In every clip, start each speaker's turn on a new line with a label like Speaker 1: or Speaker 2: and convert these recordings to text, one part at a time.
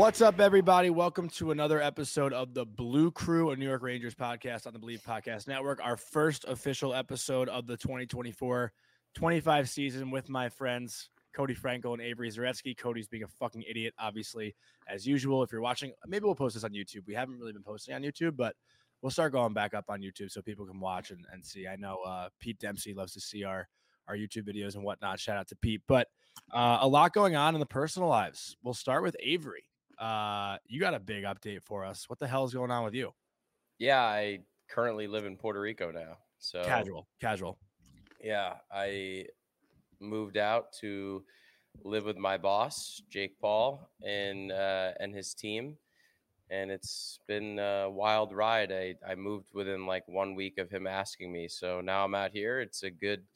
Speaker 1: What's up, everybody? Welcome to another episode of the Blue Crew, a New York Rangers podcast on the Believe Podcast Network. Our first official episode of the 2024-25 season with my friends Cody Franco and Avery Zaretsky. Cody's being a fucking idiot, obviously, as usual. If you're watching, maybe we'll post this on YouTube. We haven't really been posting on YouTube, but we'll start going back up on YouTube so people can watch and see. I know Pete Dempsey loves to see our YouTube videos and whatnot. Shout out to Pete. But a lot going on in the personal lives. We'll start with Avery. You got a big update for us. What the hell is going on with you?
Speaker 2: Yeah, I currently live in Puerto Rico now. So
Speaker 1: casual.
Speaker 2: Yeah, I moved out to live with my boss, Jake Paul, and his team. And it's been a wild ride. I moved within like 1 week of him asking me. So now I'm out here. It's a good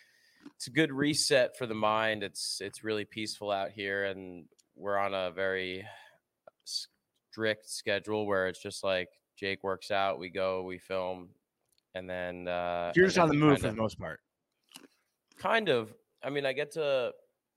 Speaker 2: reset for the mind. It's really peaceful out here, and we're on a very strict schedule where it's just like Jake works out, we go, we film, and then
Speaker 1: you're just on the move for the most part.
Speaker 2: Kind of. I mean, I get to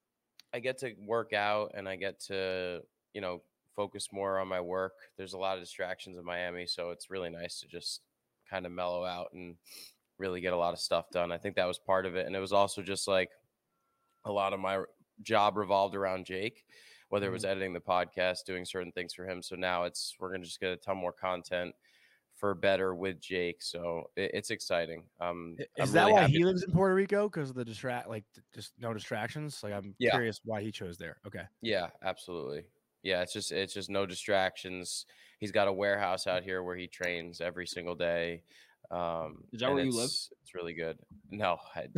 Speaker 2: work out, and I get to, focus more on my work. There's a lot of distractions in Miami, so it's really nice to just kind of mellow out and really get a lot of stuff done. I think that was part of it. And it was also just like a lot of my job revolved around Jake, whether it was editing the podcast, doing certain things for him. So now we're going to just get a ton more content for better with Jake. So it's exciting.
Speaker 1: Is that why he lives in Puerto Rico? Because of the just no distractions? Like, I'm curious why he chose there. Okay.
Speaker 2: Yeah, absolutely. Yeah, it's just no distractions. He's got a warehouse out here where he trains every single day.
Speaker 3: Is that where you live?
Speaker 2: It's really good. No, I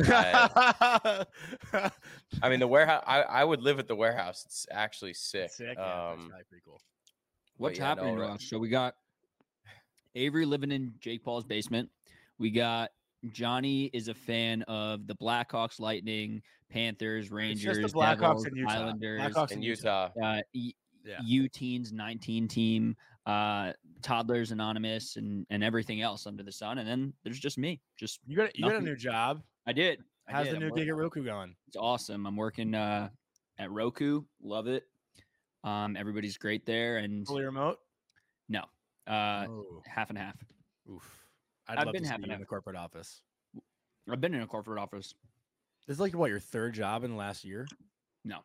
Speaker 2: mean, the warehouse. I would live at the warehouse. It's actually sick.
Speaker 1: Yeah, that's probably pretty cool.
Speaker 3: What's happening to us? So we got Avery living in Jake Paul's basement. We got Johnny is a fan of the Blackhawks, Lightning, Panthers, Rangers,
Speaker 1: the Blackhawks,
Speaker 3: Devils,
Speaker 1: and Utah.
Speaker 3: Islanders,
Speaker 1: Blackhawks
Speaker 2: and Utah.
Speaker 3: U-Teens 19 team, Toddlers Anonymous, and everything else under the sun. And then there's just me. Just
Speaker 1: you got a new job.
Speaker 3: I did.
Speaker 1: How's the new gig at Roku going?
Speaker 3: It's awesome. I'm working at Roku. Love it. Everybody's great there. And
Speaker 1: fully remote?
Speaker 3: No. Half and half.
Speaker 1: Oof. I've love been to see you in the corporate office.
Speaker 3: I've been in a corporate office.
Speaker 1: This is like what, your third job in the last year?
Speaker 3: No.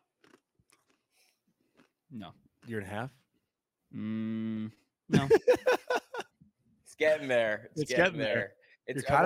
Speaker 1: Year and a half?
Speaker 3: No.
Speaker 2: It's getting there. It's getting there. I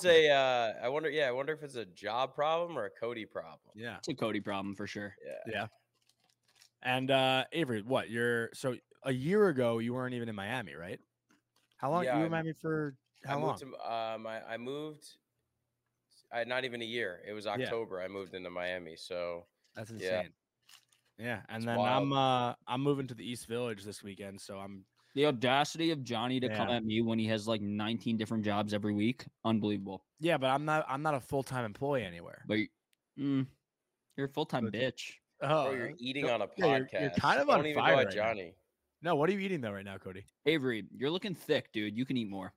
Speaker 2: wonder if it's a job problem or a Cody problem.
Speaker 1: Yeah.
Speaker 3: It's a Cody problem for sure.
Speaker 1: Yeah. And Avery, so a year ago you weren't even in Miami, right? How long you were in Miami for? How long?
Speaker 2: I moved. Not even a year. It was October. I moved into Miami. So
Speaker 1: that's insane. Yeah, and then
Speaker 2: wild.
Speaker 1: I'm moving to the East Village this weekend, so I'm
Speaker 3: the audacity of Johnny to come at me when he has like 19 different jobs every week. Unbelievable.
Speaker 1: Yeah, but I'm not a full-time employee anywhere.
Speaker 3: But you're a full-time bitch.
Speaker 2: Oh, bro, you're eating on a podcast.
Speaker 1: You're kind of on fire, right
Speaker 2: Johnny.
Speaker 1: No, what are you eating though right now, Cody?
Speaker 3: Avery, you're looking thick, dude. You can eat more.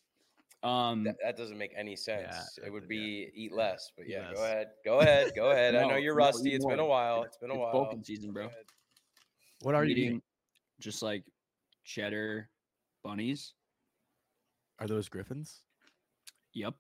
Speaker 2: That doesn't make any sense. It would be eat less, but
Speaker 1: less.
Speaker 2: Go ahead. No, I know you're rusty.
Speaker 3: It's
Speaker 2: been a while.
Speaker 3: It's Vulcan season, bro.
Speaker 1: What are you eating?
Speaker 3: Just like cheddar bunnies.
Speaker 1: Are those Griffins?
Speaker 3: Yep.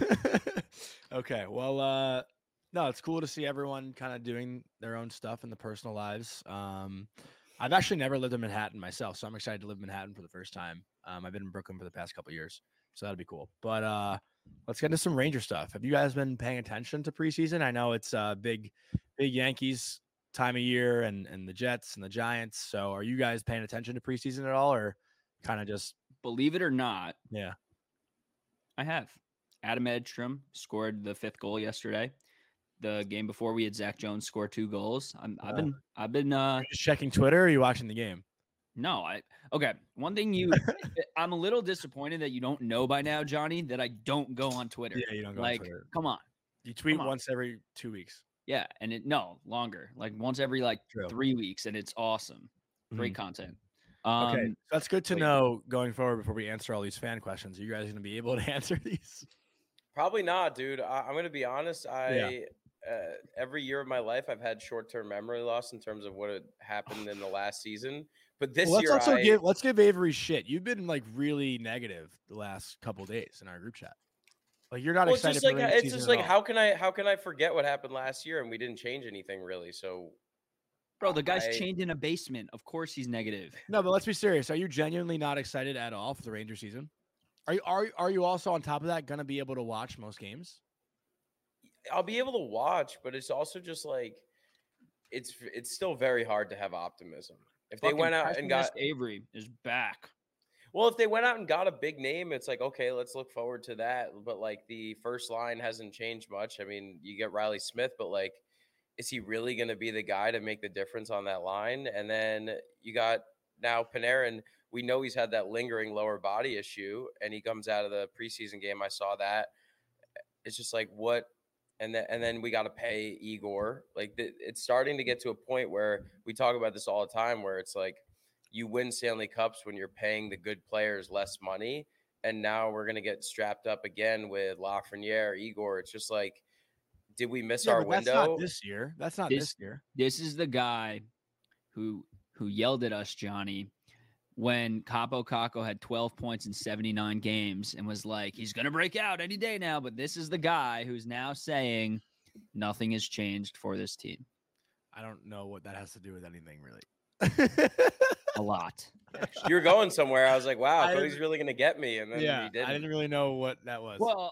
Speaker 1: Okay. Well, no, it's cool to see everyone kind of doing their own stuff in the personal lives. I've actually never lived in Manhattan myself, so I'm excited to live in Manhattan for the first time. I've been in Brooklyn for the past couple of years, so that'll be cool. But let's get into some Ranger stuff. Have you guys been paying attention to preseason? I know it's big Yankees time of year and the Jets and the Giants. So are you guys paying attention to preseason at all, or kind of just
Speaker 3: believe it or not?
Speaker 1: Yeah,
Speaker 3: I have. Adam Edstrom scored the 5th goal yesterday. The game before, we had Zach Jones score 2 goals. I've been
Speaker 1: just checking Twitter, or are you watching the game?
Speaker 3: No, okay. One thing I'm a little disappointed that you don't know by now, Johnny, that I don't go on Twitter.
Speaker 1: Yeah, you don't go on Twitter.
Speaker 3: Come on.
Speaker 1: You tweet once every 2 weeks.
Speaker 3: Yeah, and longer. Like once every 3 weeks, and it's awesome. Great content.
Speaker 1: Okay, that's good to know going forward before we answer all these fan questions. Are you guys going to be able to answer these?
Speaker 2: Probably not, dude. I'm going to be honest. Every year of my life, I've had short-term memory loss in terms of what had happened in the last season. But this
Speaker 1: let's
Speaker 2: year,
Speaker 1: also give Avery shit. You've been like really negative the last couple of days in our group chat. Like you're not excited.
Speaker 2: It's just like how can I forget what happened last year and we didn't change anything really? So,
Speaker 3: bro, the guy's chained in a basement. Of course, he's negative.
Speaker 1: No, but let's be serious. Are you genuinely not excited at all for the Ranger season? Are you also on top of that going to be able to watch most games?
Speaker 2: I'll be able to watch, but it's also just like it's still very hard to have optimism. If they went out and got
Speaker 3: Avery is back.
Speaker 2: Well, if they went out and got a big name, it's like, okay, let's look forward to that. But like the first line hasn't changed much. I mean, you get Riley Smith, but like, is he really going to be the guy to make the difference on that line? And then you got now Panarin. We know he's had that lingering lower body issue, and he comes out of the preseason game. I saw that. It's just like, what? And then we got to pay Igor. Like it's starting to get to a point where we talk about this all the time, where it's like you win Stanley Cups when you're paying the good players less money, and now we're gonna get strapped up again with Lafreniere, Igor. It's just like, did we miss our window?
Speaker 1: That's not this year. That's not this year.
Speaker 3: This is the guy who yelled at us, Johnny, when Capo Caco had 12 points in 79 games and was like, he's going to break out any day now. But this is the guy who's now saying nothing has changed for this team.
Speaker 1: I don't know what that has to do with anything, really.
Speaker 3: A lot.
Speaker 2: Actually. You're going somewhere. I was like, wow, Cody's really going to get me. And then he didn't.
Speaker 1: I didn't really know what that was.
Speaker 3: Well,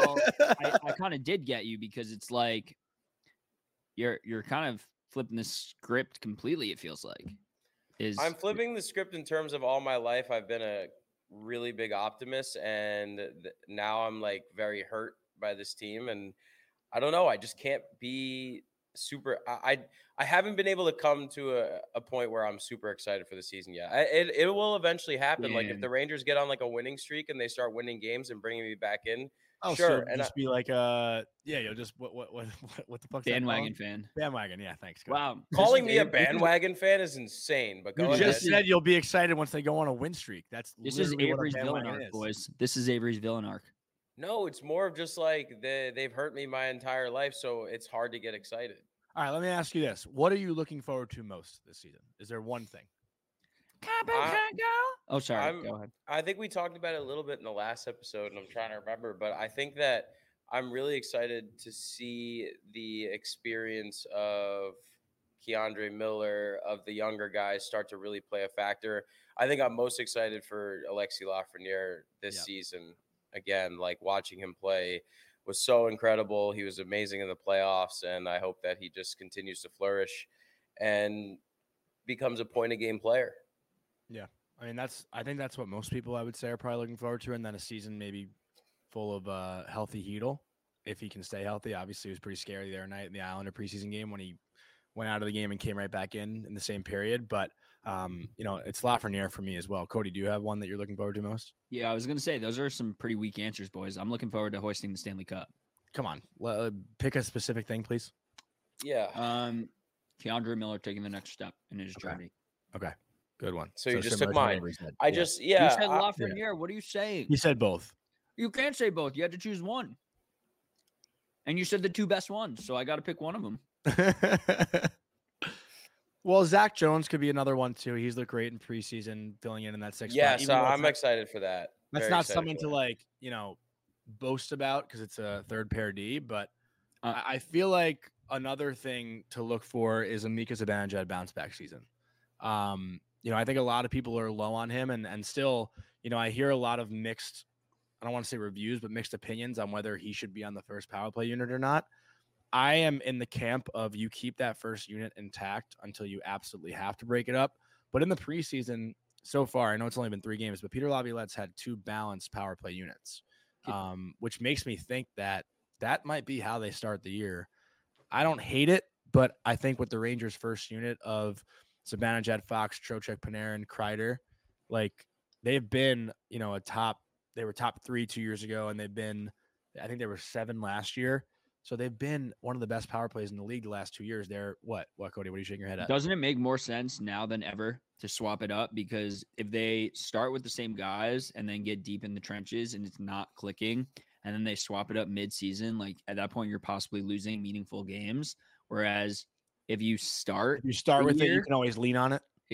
Speaker 3: I kind of did get you because it's like you're kind of flipping the script completely, it feels like.
Speaker 2: I'm flipping the script in terms of all my life. I've been a really big optimist, and now I'm like very hurt by this team. And I don't know. I just can't be super. I haven't been able to come to a point where I'm super excited for the season yet. It will eventually happen. Yeah. Like if the Rangers get on like a winning streak and they start winning games and bringing me back in.
Speaker 1: Oh, sure. And just be like, you'll just what the fuck?
Speaker 3: Bandwagon fan.
Speaker 1: Bandwagon, yeah. Thanks.
Speaker 3: Wow,
Speaker 2: calling me a bandwagon fan is insane. But
Speaker 1: you just said you'll be excited once they go on a win streak.
Speaker 3: This is Avery's villain arc, boys. This is Avery's villain arc.
Speaker 2: No, it's more of just like they've hurt me my entire life, so it's hard to get excited.
Speaker 1: All right, let me ask you this: what are you looking forward to most this season? Is there one thing?
Speaker 3: Oh, sorry. Go ahead.
Speaker 2: I think we talked about it a little bit in the last episode, and I'm trying to remember, but I think that I'm really excited to see the experience of Keandre Miller, of the younger guys, start to really play a factor. I think I'm most excited for Alexis Lafreniere this season. Again, like watching him play was so incredible. He was amazing in the playoffs, and I hope that he just continues to flourish and becomes a point-a-game player.
Speaker 1: Yeah. I mean, I think that's what most people I would say are probably looking forward to, and then a season maybe full of healthy Hedl, if he can stay healthy. Obviously, it was pretty scary the other night in the Islander preseason game when he went out of the game and came right back in the same period. But, it's Lafreniere for me as well. Cody, do you have one that you're looking forward to most?
Speaker 3: Yeah, I was going to say, those are some pretty weak answers, boys. I'm looking forward to hoisting the Stanley Cup.
Speaker 1: Come on. Pick a specific thing, please.
Speaker 2: Yeah.
Speaker 3: Keandre Miller taking the next step in his journey.
Speaker 1: Okay. Good one.
Speaker 2: So you just took mine. You said
Speaker 3: Lafreniere. Yeah. What are you saying?
Speaker 1: You said both.
Speaker 3: You can't say both. You had to choose one. And you said the two best ones, so I got to pick one of them.
Speaker 1: Well, Zach Jones could be another one too. He's looked great in preseason, filling in that sixth.
Speaker 2: Yeah, so I'm excited for that.
Speaker 1: That's not something to boast about because it's a third pair D. But I feel like another thing to look for is a Mika Zibanejad bounce back season. I think a lot of people are low on him, and still, I hear a lot of mixed. I don't want to say reviews, but mixed opinions on whether he should be on the first power play unit or not. I am in the camp of you keep that first unit intact until you absolutely have to break it up. But in the preseason so far, I know it's only been 3 games, but Peter Laviolette's had 2 balanced power play units, which makes me think that might be how they start the year. I don't hate it, but I think with the Rangers' first unit of Zibanejad, Fox, Trocheck, Panarin, Kreider, like they've been, they were top 3 2 years ago, and I think they were 7 last year. So they've been one of the best power plays in the league the last 2 years. They're what, Cody? What are you shaking your head at?
Speaker 3: Doesn't it make more sense now than ever to swap it up? Because if they start with the same guys and then get deep in the trenches and it's not clicking, and then they swap it up mid-season, like at that point you're possibly losing meaningful games. Whereas if you start
Speaker 1: with it, you can always lean on it.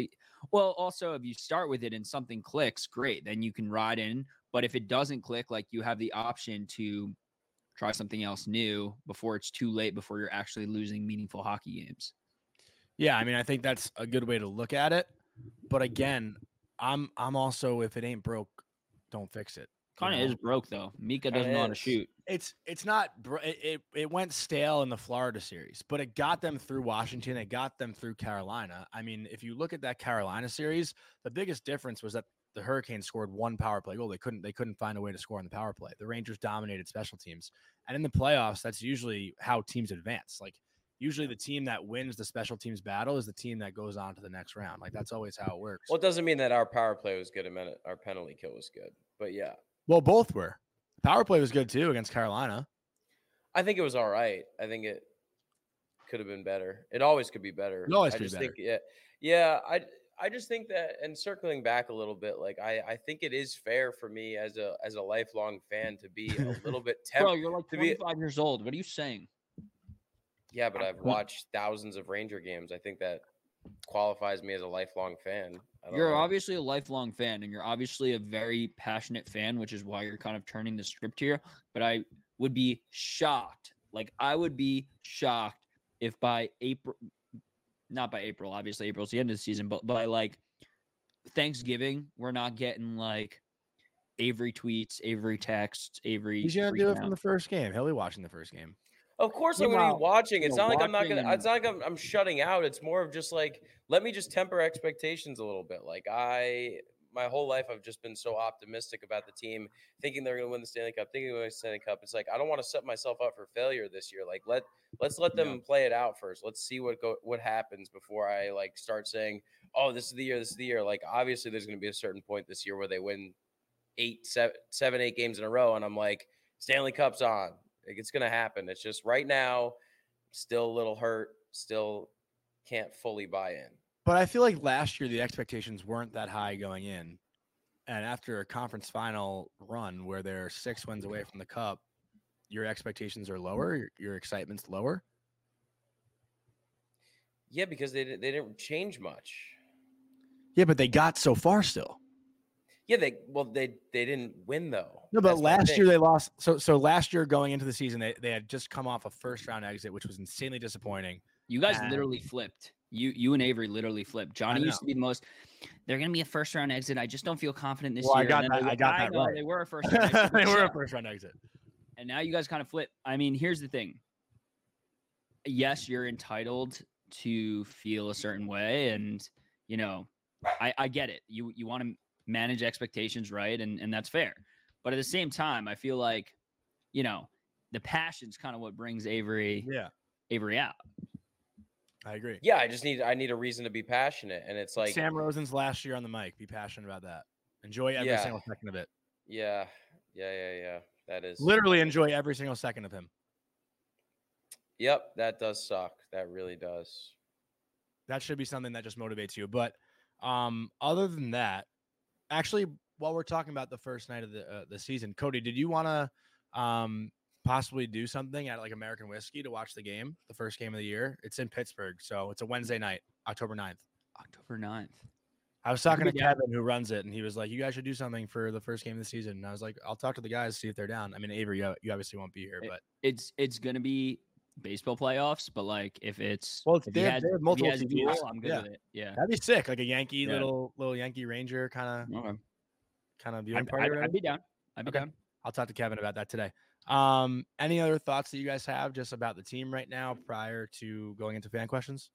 Speaker 3: Well, also, if you start with it and something clicks, great. Then you can ride in. But if it doesn't click, like you have the option to try something else new before it's too late, before you're actually losing meaningful hockey games.
Speaker 1: Yeah, I mean, I think that's a good way to look at it. But again, I'm also, if it ain't broke, don't fix it. you
Speaker 3: Kind of
Speaker 1: know?
Speaker 3: is broke though. Mika doesn't know how to
Speaker 2: is.
Speaker 3: shoot.
Speaker 1: It's not it went stale in the Florida series, but it got them through Washington. It got them through Carolina. I mean, if you look at that Carolina series, the biggest difference was that the Hurricanes scored one power play goal. They couldn't find a way to score on the power play. The Rangers dominated special teams, and in the playoffs, that's usually how teams advance. Like usually, the team that wins the special teams battle is the team that goes on to the next round. Like that's always how it works.
Speaker 2: Well, it doesn't mean that our power play was good. Our penalty kill was good. But yeah,
Speaker 1: Well, both were. Power play was good too against Carolina.
Speaker 2: I think it was all right. I think it could have been better. It always could be better.
Speaker 1: It always
Speaker 2: I
Speaker 1: could be
Speaker 2: just
Speaker 1: better.
Speaker 2: think, yeah. I just think that, and circling back a little bit, like I think it is fair for me as a lifelong fan to be a little bit
Speaker 3: Bro, you're like
Speaker 2: to be.
Speaker 3: 25 years old. What are you saying?
Speaker 2: Yeah, but I've watched thousands of Ranger games. I think that qualifies me as a lifelong fan. I don't
Speaker 3: You're
Speaker 2: know.
Speaker 3: obviously a lifelong fan, and you're obviously a very passionate fan, which is why you're kind of turning the script here. But I would be shocked. Like, I would be shocked if by April, not by April, obviously April's the end of the season, but by like Thanksgiving, we're not getting like Avery tweets, Avery texts, Avery.
Speaker 1: He's gonna do it
Speaker 3: freaking
Speaker 1: from
Speaker 3: out.
Speaker 1: the first game. He'll be watching the first game.
Speaker 2: Of course, I'm going to
Speaker 3: Meanwhile,
Speaker 2: be watching.
Speaker 3: you
Speaker 2: It's
Speaker 3: know,
Speaker 2: not like I'm not
Speaker 3: watching
Speaker 2: going to.
Speaker 3: and-
Speaker 2: It's not like I'm shutting out. It's more of just like, let me just temper expectations a little bit. Like my whole life, I've just been so optimistic about the team, thinking they're going to win the Stanley Cup, thinking they're going to win the Stanley Cup. It's like I don't want to set myself up for failure this year. Like let's let them play it out first. Let's see what happens before I like start saying, oh, this is the year. This is the year. Like obviously, there's going to be a certain point this year where they win 8 games in a row, and I'm like, Stanley Cup's on. Like, it's going to happen. It's just right now, still a little hurt, still can't fully buy in.
Speaker 1: But I feel like last year the expectations weren't that high going in. And after a conference final run where they're 6 wins away from the cup, your expectations are lower, your excitement's lower.
Speaker 2: Yeah, because they didn't change much.
Speaker 1: Yeah, but they got so far still.
Speaker 2: Yeah, they didn't win though.
Speaker 1: No, but
Speaker 2: That's my
Speaker 1: last
Speaker 2: thing.
Speaker 1: year they lost. So last year going into the season, they had just come off a first round exit, which was insanely disappointing.
Speaker 3: You guys
Speaker 1: And-
Speaker 3: literally flipped. You and Avery literally flipped. Johnny
Speaker 1: know.
Speaker 3: used to be the most. They're gonna be a first round exit. I just don't feel confident this
Speaker 1: Well, I
Speaker 3: year.
Speaker 1: got
Speaker 3: And then
Speaker 1: that-
Speaker 3: they-
Speaker 1: I got that
Speaker 3: know,
Speaker 1: right.
Speaker 3: They were a first round exit.
Speaker 1: They
Speaker 3: but
Speaker 1: were a
Speaker 3: yeah.
Speaker 1: first round exit.
Speaker 3: And now you guys kind of flip. I mean, here's the thing. Yes, you're entitled to feel a certain way, and you know, I get it. You want to manage expectations, right? And that's fair. But at the same time, I feel like, you know, the passion's kind of what brings Avery out.
Speaker 1: I agree.
Speaker 2: Yeah, I need a reason to be passionate, and it's like
Speaker 1: Sam Rosen's last year on the mic. Be passionate about that. Enjoy every
Speaker 2: Yeah.
Speaker 1: single second of it.
Speaker 2: yeah. That is
Speaker 1: Literally enjoy every single second of him.
Speaker 2: Yep, that does suck. That really does.
Speaker 1: That should be something that just motivates you. But other than that, actually, while we're talking about the first night of the season, Cody, did you want to possibly do something at like American Whiskey to watch the game, the first game of the year? It's in Pittsburgh, so it's a Wednesday night, October 9th.
Speaker 3: October 9th.
Speaker 1: I was talking to
Speaker 3: be down.
Speaker 1: Kevin, who runs it, and he was like, "You guys should do something for the first game of the season." And I was like, "I'll talk to the guys, see if they're down." I mean, Avery, you obviously won't be here, but
Speaker 3: It's gonna be baseball playoffs, but like if it's
Speaker 1: well,
Speaker 3: if he
Speaker 1: they have
Speaker 3: has- if he
Speaker 1: multiple
Speaker 3: has
Speaker 1: TVs.
Speaker 3: dual, I'm good
Speaker 1: Yeah.
Speaker 3: with it. Yeah.
Speaker 1: That'd be sick, like a Yankee
Speaker 3: Yeah.
Speaker 1: little Yankee Ranger kind
Speaker 3: Okay.
Speaker 1: of viewing party. or
Speaker 3: I'd
Speaker 1: whatever.
Speaker 3: be down. I'd be
Speaker 1: Okay.
Speaker 3: down.
Speaker 1: I'll talk to Kevin about that today. Any other thoughts that you guys have just about the team right now prior to going into fan questions?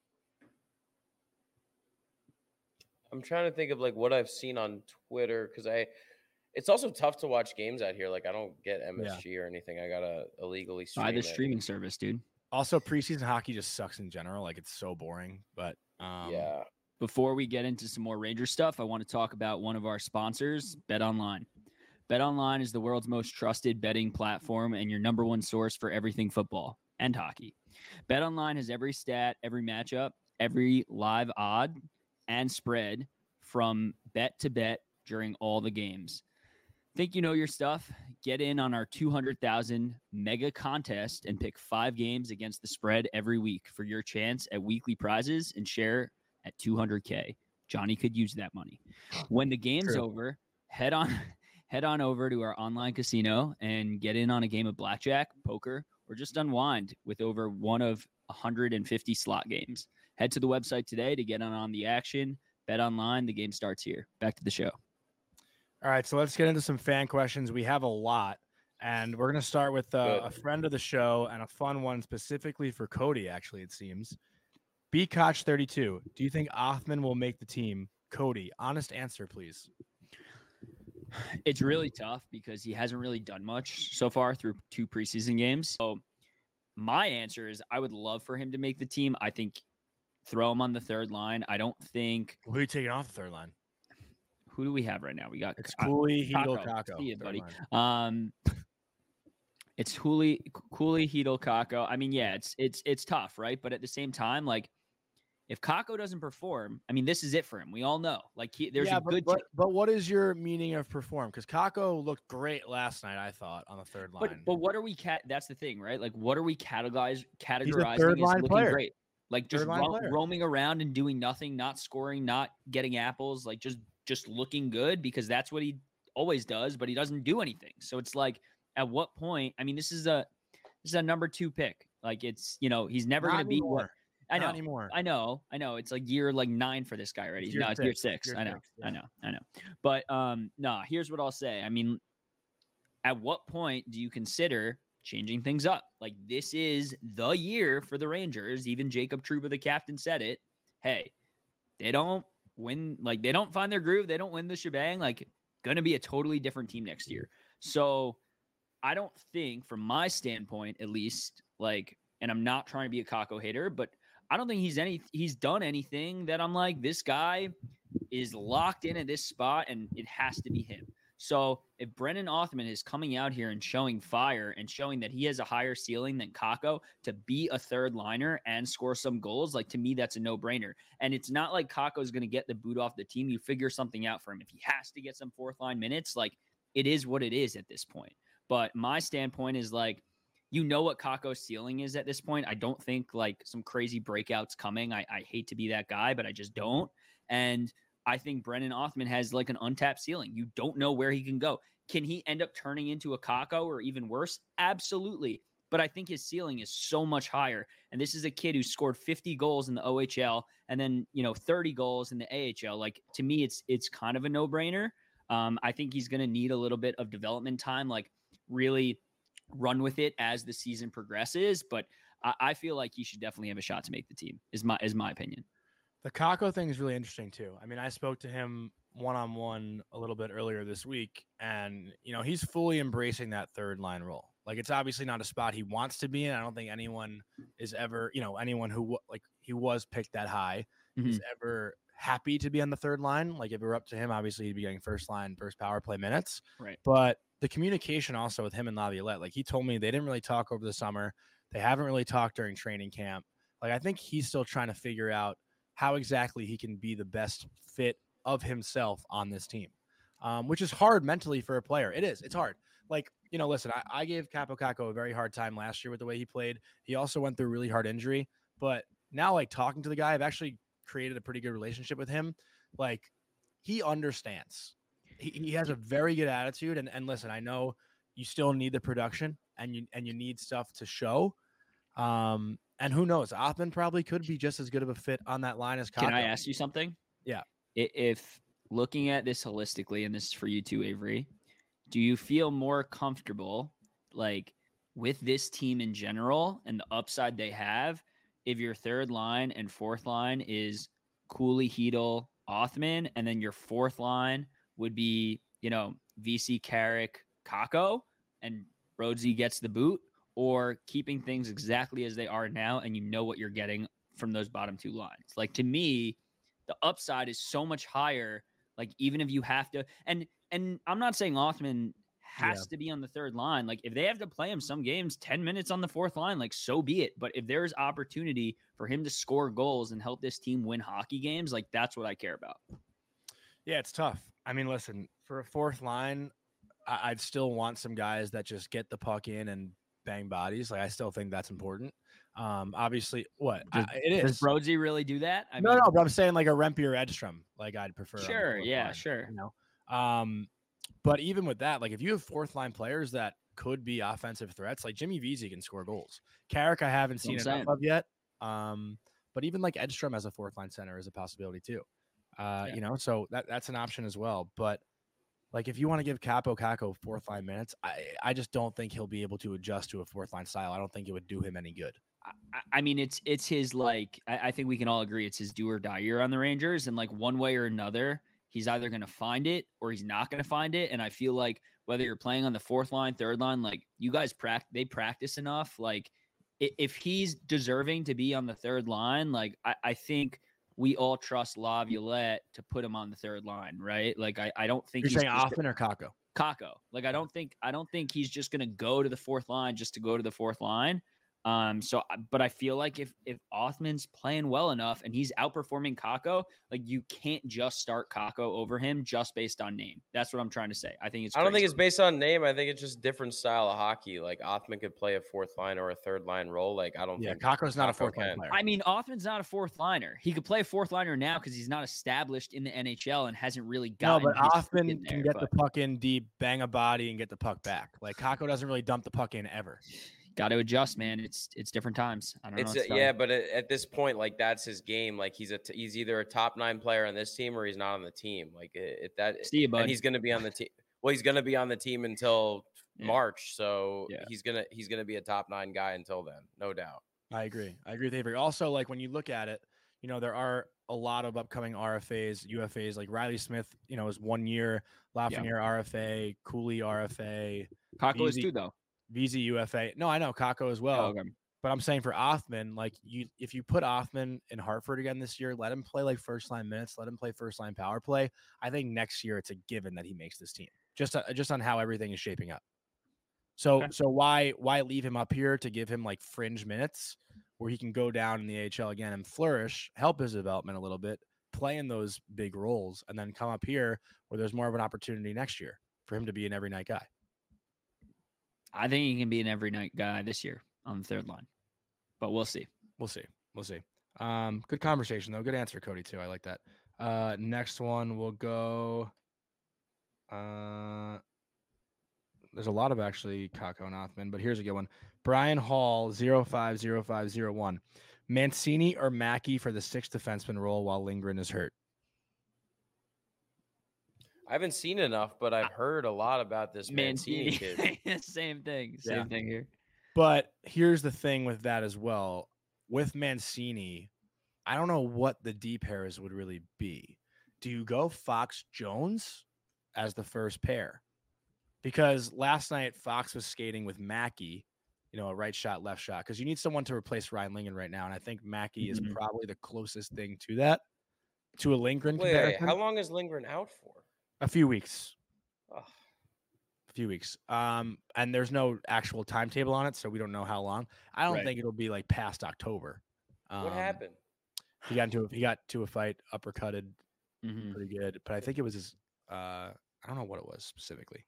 Speaker 2: I'm trying to think of like what I've seen on Twitter because it's also tough to watch games out here. Like I don't get MSG or anything. I gotta illegally stream
Speaker 3: Buy the
Speaker 2: it.
Speaker 3: streaming service, dude.
Speaker 1: Also, preseason hockey just sucks in general. Like it's so boring. But
Speaker 2: Yeah.
Speaker 3: Before we get into some more Ranger stuff, I want to talk about one of our sponsors, BetOnline. BetOnline is the world's most trusted betting platform and your number one source for everything football and hockey. BetOnline has every stat, every matchup, every live odd and spread from bet to bet during all the games. Think you know your stuff? Get in on our 200,000 mega contest and pick 5 games against the spread every week for your chance at weekly prizes and share at 200K. Johnny could use that money. When the game's
Speaker 1: True.
Speaker 3: over, head on over to our online casino and get in on a game of blackjack, poker, or just unwind with over one of 150 slot games. Head to the website today to get in on the action. Bet online. The game starts here. Back to the show.
Speaker 1: All right, so let's get into some fan questions. We have a lot, and we're going to start with a friend of the show and a fun one specifically for Cody, actually, it seems. Bkoch32, do you think Othmann will make the team? Cody, honest answer, please.
Speaker 3: It's really tough because he hasn't really done much so far through 2 preseason games. So my answer is I would love for him to make the team. I think throw him on the third line. I don't think.
Speaker 1: Who are you taking off the third line?
Speaker 3: Who do we have right now? We got
Speaker 1: it's Cooley, Chytil, Kakko.
Speaker 3: See you, buddy. It's Cooley, Chytil, Kakko. I mean, yeah, it's tough, right? But at the same time, like, if Kakko doesn't perform, I mean, this is it for him. We all know. Like, there's a good.
Speaker 1: But what is your meaning of perform? Because Kakko looked great last night, I thought, on the third line.
Speaker 3: But what are we That's the thing, right? Like, what are we categorizing
Speaker 1: He's a third line
Speaker 3: as looking
Speaker 1: player.
Speaker 3: great? Like, just roaming around and doing nothing, not scoring, not getting apples, like just looking good, because that's what he always does, but he doesn't do anything. So it's like, at what point? I mean, this is a number 2 pick. Like, it's, he's never going to be what. I know.
Speaker 1: Not anymore.
Speaker 3: I know. It's like year 9 for this guy already. No, it's year 6. I know. But here's what I'll say. I mean, at what point do you consider changing things up? Like, this is the year for the Rangers. Even Jacob Trouba, the captain, said it. Hey, they don't win, like, they don't find their groove, they don't win the shebang, like, gonna be a totally different team next year. So I don't think, from my standpoint at least, like, and I'm not trying to be a Kakko hater, but I don't think he's done anything that I'm like, this guy is locked in at this spot and it has to be him. So if Brennan Othmann is coming out here and showing fire and showing that he has a higher ceiling than Kakko to be a third liner and score some goals, like, to me, that's a no-brainer. And it's not like Kakko is going to get the boot off the team. You figure something out for him. If he has to get some fourth line minutes, like, it is what it is at this point. But my standpoint is, like, what Kakko's ceiling is at this point. I don't think, like, some crazy breakouts coming. I hate to be that guy, but I just don't. And I think Brennan Othmann has, like, an untapped ceiling. You don't know where he can go. Can he end up turning into a Kakko or even worse? Absolutely. But I think his ceiling is so much higher. And this is a kid who scored 50 goals in the OHL and then, 30 goals in the AHL. Like, to me, it's kind of a no-brainer. I think he's going to need a little bit of development time, like, really run with it as the season progresses. But I feel like he should definitely have a shot to make the team, is my opinion.
Speaker 1: The Kakko thing is really interesting too. I mean, I spoke to him one-on-one a little bit earlier this week, and he's fully embracing that third line role. Like, it's obviously not a spot he wants to be in. I don't think anyone is ever, anyone who, like, he was picked that high is ever happy to be on the third line. Like, if it were up to him, obviously he'd be getting first power play minutes.
Speaker 3: Right.
Speaker 1: But the communication also with him and Laviolette, like, he told me they didn't really talk over the summer. They haven't really talked during training camp. Like, I think he's still trying to figure out how exactly he can be the best fit of himself on this team, which is hard mentally for a player. It is. It's hard. Like, listen, I gave Kaapo Kakko a very hard time last year with the way he played. He also went through a really hard injury. But now, like, talking to the guy, I've actually created a pretty good relationship with him. Like, he understands. He has a very good attitude. And listen, I know you still need the production and you need stuff to show. And who knows? Othmann probably could be just as good of a fit on that line as Kakko.
Speaker 3: Can I ask you something?
Speaker 1: Yeah.
Speaker 3: If looking at this holistically, and this is for you too, Avery, do you feel more comfortable, like, with this team in general and the upside they have, if your third line and fourth line is Cooley, Chytil, Othmann, and then your fourth line would be, VC, Carrick, Kakko, and Rhodesy gets the boot? Or keeping things exactly as they are now and what you're getting from those bottom 2 lines? Like, to me, the upside is so much higher. Like, even if you have to, and I'm not saying Othmann has to be on the third line. Like, if they have to play him some games 10 minutes on the fourth line, like, so be it. But if there's opportunity for him to score goals and help this team win hockey games, like, that's what I care about.
Speaker 1: Yeah, it's tough. I mean, listen, for a fourth line, I'd still want some guys that just get the puck in and bang bodies. Like, I still think that's important. Obviously, what
Speaker 3: Does,
Speaker 1: it
Speaker 3: does
Speaker 1: is.
Speaker 3: Brodzy really do that? I
Speaker 1: No,
Speaker 3: mean,
Speaker 1: no, but I'm saying like a Rempe or Edstrom, like I'd prefer. On the
Speaker 3: sure,
Speaker 1: fourth
Speaker 3: yeah,
Speaker 1: line,
Speaker 3: sure.
Speaker 1: You know, but even with that, like if you have fourth line players that could be offensive threats, like Jimmy Vesey can score goals. Carrick, I haven't seen enough of yet. But even like Edstrom as a fourth line center is a possibility too. You know, so that's an option as well. But like if you want to give Capo Caco fourth line minutes, I just don't think he'll be able to adjust to a fourth line style. I don't think it would do him any good.
Speaker 3: I mean, it's his like. I think we can all agree it's his do or die year on the Rangers, and like one way or another, he's either going to find it or he's not going to find it. And I feel like whether you're playing on the fourth line, third line, like you guys practice enough. Like if he's deserving to be on the third line, like I think we all trust Laviolette to put him on the third line, right? Like I don't think
Speaker 1: You're
Speaker 3: he's
Speaker 1: saying Othmann or Kako?
Speaker 3: Kako. Like I don't think he's just going to go to the fourth line just to go to the fourth line. But I feel like if Othmann's playing well enough and he's outperforming Kako, like you can't just start Kako over him just based on name. That's what I'm trying to say. I think
Speaker 2: I don't think it's based on name. I think it's just different style of hockey. Like Othmann could play a fourth line or a third line role. Like I don't think
Speaker 1: Kako's not a fourth line player.
Speaker 3: I mean, Othmann's not a fourth liner. He could play a fourth liner now because he's not established in the NHL and hasn't really gotten.
Speaker 1: No, but Othmann can get the puck in deep, bang a body, and get the puck back. Like Kako doesn't really dump the puck in ever.
Speaker 3: Got to adjust, man. It's different times. I don't know.
Speaker 2: Yeah, but at this point, like that's his game. Like he's either a top 9 player on this team or he's not on the team. Like
Speaker 3: See you, bud.
Speaker 2: And he's going to be on the team. Well, he's going to be on the team until March, so he's gonna be a top 9 guy until then, no doubt.
Speaker 1: I agree with Avery. Also, like when you look at it, you know there are a lot of upcoming RFAs, UFAs. Like Riley Smith, you know, is 1 year. Lafreniere RFA, Cooley RFA.
Speaker 3: Kako is too though.
Speaker 1: VZ UFA. No, I know Kako as well.
Speaker 3: Oh, okay.
Speaker 1: But I'm saying for Othmann, like if you put Othmann in Hartford again this year, let him play like first line minutes, let him play first line power play. I think next year it's a given that he makes this team. Just on how everything is shaping up. So why leave him up here to give him like fringe minutes where he can go down in the AHL again and flourish, help his development a little bit, play in those big roles, and then come up here where there's more of an opportunity next year for him to be an every night guy.
Speaker 3: I think he can be an every night guy this year on the third line, but we'll see.
Speaker 1: We'll see. Good conversation though. Good answer, Cody, too. I like that. Next one we'll go. There's a lot of actually Kako and Othmann, but here's a good one. Brian Hall 050501. Mancini or Mackey for the 6th defenseman role while Lindgren is hurt?
Speaker 2: I haven't seen enough, but I've heard a lot about this Mancini kid.
Speaker 3: Same thing here.
Speaker 1: But here's the thing with that as well. With Mancini, I don't know what the D pairs would really be. Do you go Fox Jones as the first pair? Because last night Fox was skating with Mackey, you know, a right shot, left shot, because you need someone to replace Ryan Lindgren right now. And I think Mackey is probably the closest thing to that, to a Lindgren comparison.
Speaker 2: How long is Lindgren out for?
Speaker 1: A few weeks. A few weeks. And there's no actual timetable on it, so we don't know how long. I don't think it'll be like past October.
Speaker 2: What happened?
Speaker 1: He got to a fight, uppercutted, pretty good. But I think it was his. I don't know what it was specifically.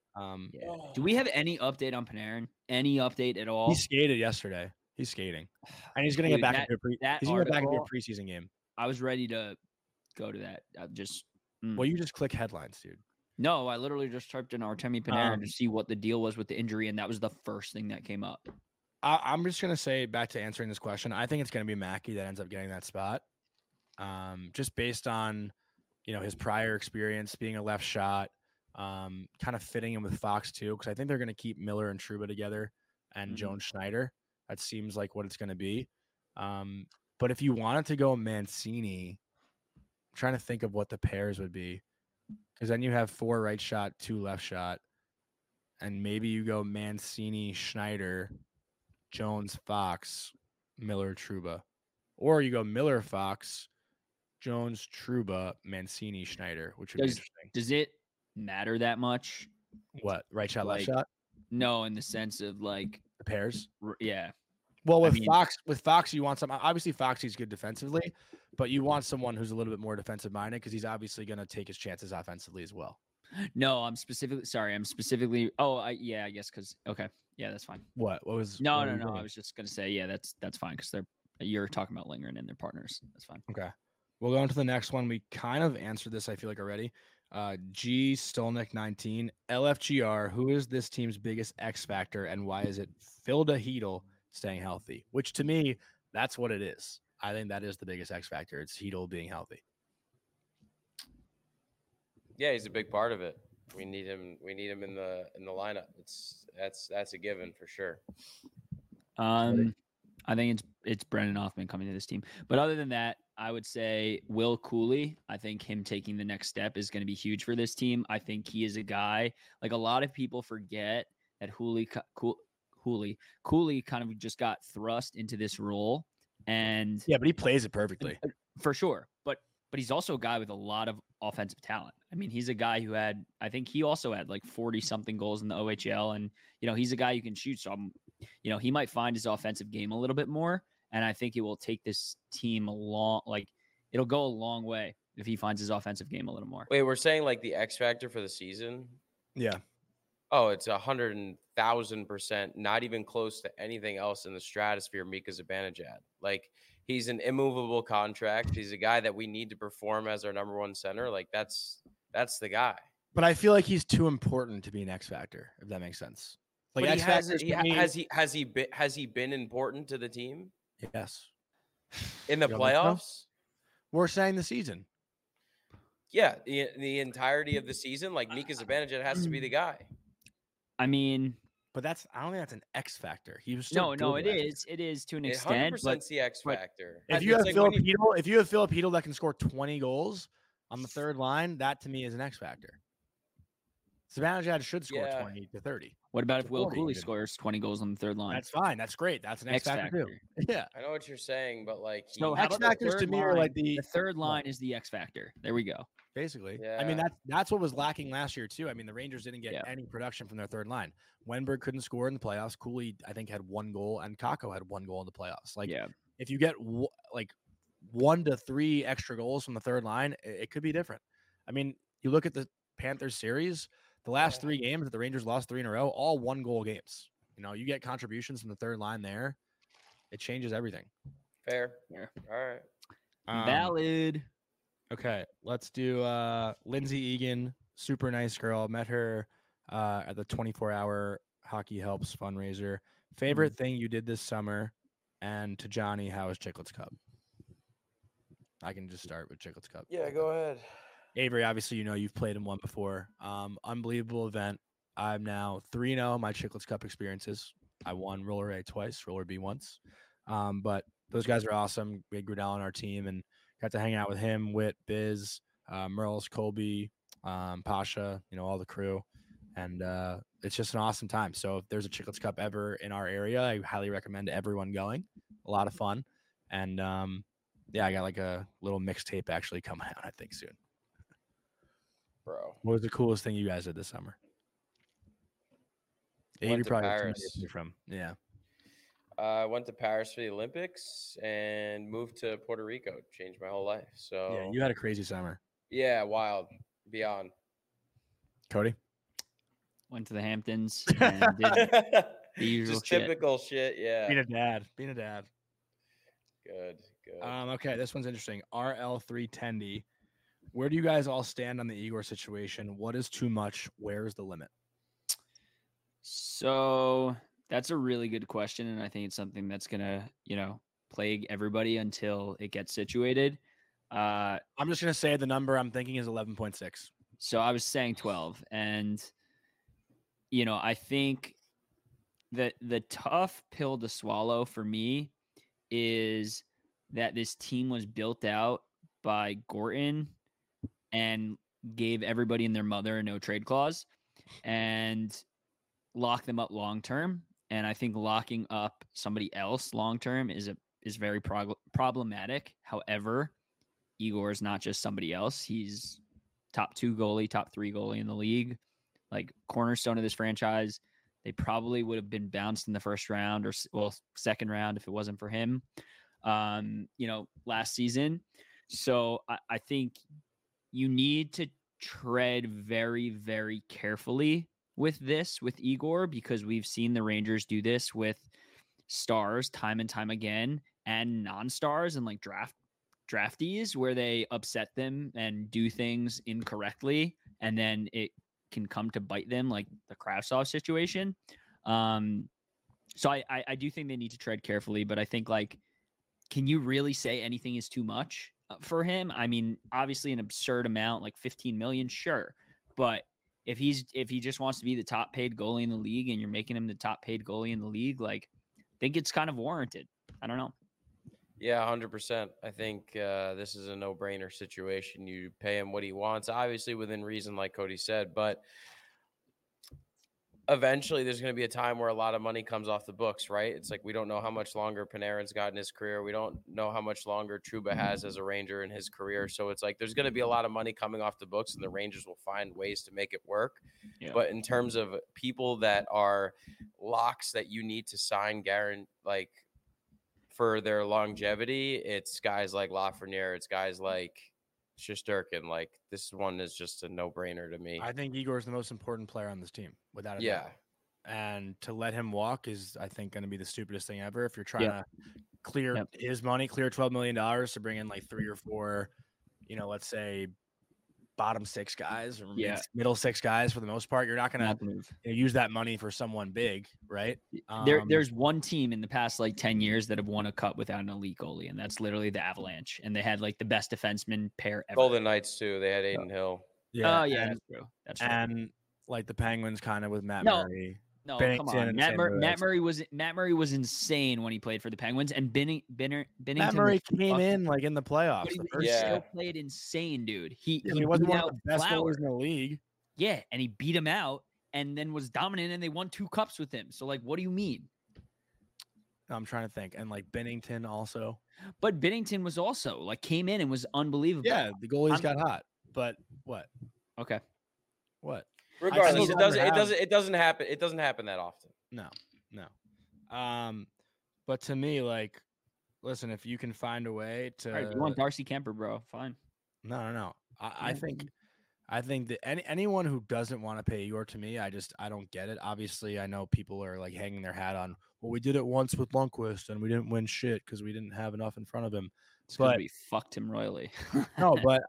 Speaker 3: Do we have any update on Panarin? Any update at all?
Speaker 1: He skated yesterday. He's skating, and he's going to get back into a preseason game.
Speaker 3: I was ready to go to that.
Speaker 1: Well, you just click headlines, dude.
Speaker 3: No, I literally just typed in Artemi Panarin to see what the deal was with the injury, and that was the first thing that came up.
Speaker 1: I'm just going to say, back to answering this question, I think it's going to be Mackey that ends up getting that spot. Just based on, you know, his prior experience being a left shot, kind of fitting in with Fox too, because I think they're going to keep Miller and Trouba together and Jones Schneider. That seems like what it's going to be. But if you wanted to go Mancini, I'm trying to think of what the pairs would be, because then you have 4 right shot, 2 left shot, and maybe you go Mancini, Schneider, Jones, Fox, Miller, Trouba, or you go Miller, Fox, Jones, Trouba, Mancini, Schneider, which would be interesting.
Speaker 3: Does it matter that much?
Speaker 1: What, right shot, left shot?
Speaker 3: No, in the sense of like
Speaker 1: the pairs.
Speaker 3: Yeah.
Speaker 1: Well, with Fox, you want some. Obviously, Foxy's good defensively, but you want someone who's a little bit more defensive minded because he's obviously going to take his chances offensively as well.
Speaker 3: No, I'm specifically. Oh, I guess because okay, yeah, that's fine.
Speaker 1: What was?
Speaker 3: No,
Speaker 1: what
Speaker 3: no,
Speaker 1: were you
Speaker 3: no. I
Speaker 1: thinking?
Speaker 3: was just gonna say, yeah, that's fine because you're talking about Lingard and their partners. That's fine.
Speaker 1: Okay. We'll go on to the next one. We kind of answered this, I feel like, already. G Stolnik 19 LFGR. Who is this team's biggest X factor, and why is it Philda Heedle staying healthy? Which to me, that's what it is. I think that is the biggest X factor. It's Heedle being healthy.
Speaker 2: Yeah, he's a big part of it. We need him. We need him in the lineup. That's a given for sure.
Speaker 3: I think it's Brennan Hoffman coming to this team. But other than that, I would say Will Cooley. I think him taking the next step is going to be huge for this team. I think he is a guy, like a lot of people forget that Cooley kind of just got thrust into this role. And
Speaker 1: yeah, but he plays it perfectly.
Speaker 3: For sure. But he's also a guy with a lot of offensive talent. I mean, he's a guy who I think he also had like 40 something goals in the OHL. And, he's a guy who can shoot. So, he might find his offensive game a little bit more. And I think it will take this team it'll go a long way if he finds his offensive game a little more.
Speaker 2: Wait, we're saying like the X factor for the season?
Speaker 1: Yeah.
Speaker 2: Oh, it's 100,000%, not even close to anything else in the stratosphere Mika Zibanejad. Like, he's an immovable contract. He's a guy that we need to perform as our number one center. Like, that's the guy.
Speaker 1: But I feel like he's too important to be an X factor, if that makes sense. Like
Speaker 2: But
Speaker 1: X factors
Speaker 2: has he been important to the team
Speaker 1: Yes.
Speaker 2: in the
Speaker 1: You don't think so?
Speaker 2: playoffs?
Speaker 1: We're saying the season.
Speaker 2: Yeah, the entirety of the season, like Mika Zibanejad has to be the guy.
Speaker 3: I mean,
Speaker 1: But I don't think that's an X factor. He was still
Speaker 3: no,
Speaker 1: good
Speaker 3: it
Speaker 1: last year.
Speaker 3: is. It is to an
Speaker 2: 100%
Speaker 3: extent. But
Speaker 2: the X factor.
Speaker 1: If you have Philip Heedle that can score 20 goals on the third line, that to me is an X factor. Zibanejad should score 20 to 30.
Speaker 3: what about if Will
Speaker 1: 40
Speaker 3: Cooley
Speaker 1: even.
Speaker 3: scores 20 goals on the third line?
Speaker 1: That's fine. That's great. That's an X factor too. Yeah.
Speaker 2: I know what you're saying, but like,
Speaker 3: So
Speaker 1: X
Speaker 3: how about the
Speaker 1: factors to
Speaker 3: third
Speaker 1: me are like
Speaker 3: line? The third line is the X factor. There we go.
Speaker 1: basically.
Speaker 2: Yeah.
Speaker 1: I mean, that's what was lacking last year too. I mean, the Rangers didn't get
Speaker 3: Yeah.
Speaker 1: any production from their third line. Wenberg couldn't score in the playoffs. Cooley, I think, had 1 goal, and Kakko had 1 goal in the playoffs. Like,
Speaker 3: Yeah.
Speaker 1: if you get like 1 to 3 extra goals from the third line, it could be different. I mean, you look at the Panthers series, the last 3 games that the Rangers lost 3 in a row, all 1-goal games. You get contributions from the third line there, it changes everything.
Speaker 2: fair.
Speaker 3: Yeah.
Speaker 2: All right.
Speaker 3: Valid.
Speaker 1: Okay, let's do Lindsay Egan, super nice girl. Met her at the 24-hour Hockey Helps fundraiser. Favorite thing you did this summer? And to Johnny, how was Chicklets Cup? I can just start with Chicklets Cup.
Speaker 2: Yeah, go ahead.
Speaker 1: Avery, obviously, you've played in one before. Unbelievable event. I'm now 3-0 in my Chicklets Cup experiences. I won Roller A twice, Roller B once. But those guys are awesome. We had Grudell on our team and got to hang out with him, Whit, Biz, Merles, Colby, Pasha, all the crew. And it's just an awesome time. So if there's a Chicklets Cup ever in our area, I highly recommend everyone going. A lot of fun. And I got like a little mixtape actually coming out, I think, soon.
Speaker 2: Bro.
Speaker 1: What was the coolest thing you guys did this summer?
Speaker 2: Went
Speaker 1: Avery
Speaker 2: to
Speaker 1: probably
Speaker 2: Paris.
Speaker 1: from. Yeah.
Speaker 2: I went to Paris for the Olympics and moved to Puerto Rico. Changed my whole life. So
Speaker 1: Yeah, you had a crazy summer.
Speaker 2: yeah, wild, beyond.
Speaker 1: Cody?
Speaker 3: Went to the Hamptons and did the usual
Speaker 2: Just
Speaker 3: shit.
Speaker 2: typical shit. Yeah.
Speaker 1: Being a dad.
Speaker 2: Good.
Speaker 1: Okay, this one's interesting. RL310D. Where do you guys all stand on the Igor situation? What is too much? Where is the limit?
Speaker 3: So that's a really good question, and I think it's something that's gonna, plague everybody until it gets situated.
Speaker 1: I'm just gonna say the number I'm thinking is 11.6.
Speaker 3: So I was saying 12, and I think that the tough pill to swallow for me is that this team was built out by Gorton and gave everybody and their mother a no trade clause and lock them up long term. And I think locking up somebody else long term is very problematic. However, Igor is not just somebody else. He's top 2 goalie, top 3 goalie in the league, like cornerstone of this franchise. They probably would have been bounced in the first round or second round if it wasn't for him, last season. So I think you need to tread very, very carefully with Igor, because we've seen the Rangers do this with stars time and time again, and non-stars and like draftees, where they upset them and do things incorrectly, and then it can come to bite them, like the Kravtsov situation. So I do think they need to tread carefully, but I think, like, can you really say anything is too much for him? I mean, obviously an absurd amount, like 15 million, sure. But if he just wants to be the top paid goalie in the league and you're making him the top paid goalie in the league, like, I think it's kind of warranted. I don't know.
Speaker 2: Yeah, 100%. I think this is a no-brainer situation. You pay him what he wants, obviously within reason, like Cody said, but eventually there's going to be a time where a lot of money comes off the books, right? It's like we don't know how much longer Panarin's got in his career. We don't know how much longer Trouba has as a Ranger in his career. So it's like there's going to be a lot of money coming off the books, and the Rangers will find ways to make it work.
Speaker 3: Yeah.
Speaker 2: But in terms of people that are locks that you need to sign, like for their longevity, it's guys like Lafreniere, it's guys like Shesterkin. Like, this one is just a no-brainer to me.
Speaker 1: I think Igor is the most important player on this team, without a
Speaker 2: Yeah.
Speaker 1: doubt. And to let him walk is, I think, going to be the stupidest thing ever. If you're trying to clear his money, clear $12 million to bring in like 3 or 4, let's say bottom 6 guys or middle 6 guys for the most part, you're not going to use that money for someone big, right?
Speaker 3: There's one team in the past like 10 years that have won a cup without an elite goalie, and that's literally the Avalanche. And they had like the best defenseman pair ever.
Speaker 2: Golden Knights too. They had Aiden Hill.
Speaker 1: Yeah.
Speaker 3: That's true. That's true.
Speaker 1: And like the Penguins kind of with Matt Murray.
Speaker 3: No, come on. Matt Murray was insane when he played for the Penguins, and Binnington.
Speaker 1: Matt Murray came in like in the playoffs.
Speaker 3: He still played insane, dude. He
Speaker 1: wasn't one of the best goalies in the league.
Speaker 3: Yeah, and he beat him out, and then was dominant, and they won 2 cups with him. So, like, what do you mean?
Speaker 1: I'm trying to think, and like Binnington also.
Speaker 3: But Binnington was also like came in and was unbelievable.
Speaker 1: Yeah, the goalies got hot. But what?
Speaker 3: Okay.
Speaker 1: What?
Speaker 2: Regardless, it doesn't happen. It doesn't happen that often.
Speaker 1: No. But to me, like, listen, if you can find a way to,
Speaker 3: all right, you want Darcy Kemper, bro? Fine.
Speaker 1: No. I think that anyone who doesn't want to pay Igor, to me, I don't get it. Obviously, I know people are like hanging their hat on, well, we did it once with Lundqvist and we didn't win shit because we didn't have enough in front of him.
Speaker 3: But we fucked him royally.
Speaker 1: No, but